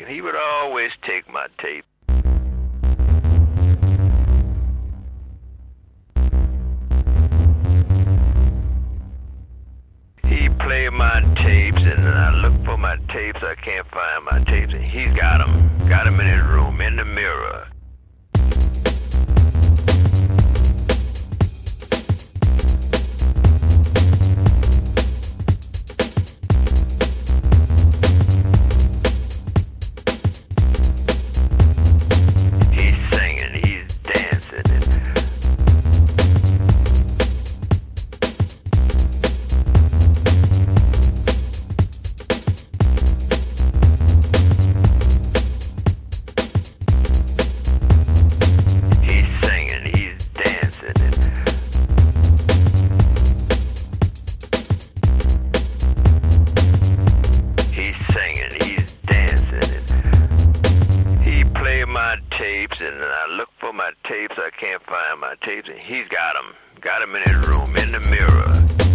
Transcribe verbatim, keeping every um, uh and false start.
he would always take my tape. He played my tapes, and I look for my tapes. I can't find my tapes, and he's got them. Got them in his room, in the mirror. Tapes, and I look for my tapes. I can't find my tapes, and he's got them. Got them in his room, in the mirror.